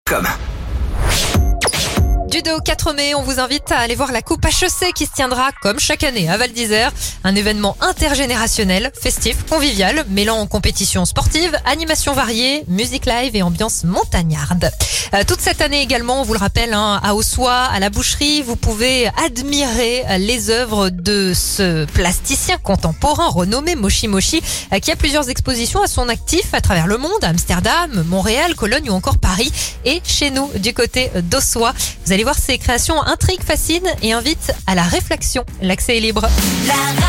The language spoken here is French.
comme. Du 2 au 4 mai, on vous invite à aller voir la Coupe HEC qui se tiendra, comme chaque année, à Val d'Isère. Un événement intergénérationnel, festif, convivial, mêlant compétition sportive, animation variée, musique live et ambiance montagnarde. Toute cette année également, on vous le rappelle, à Ossois, à la Boucherie, vous pouvez admirer les œuvres de ce plasticien contemporain renommé Moshi Moshi, qui a plusieurs expositions à son actif à travers le monde, à Amsterdam, Montréal, Cologne ou encore Paris. Et chez nous, du côté d'Ossois, vous allez voir, ces créations intriguent, fascinent et invitent à la réflexion. L'accès est libre.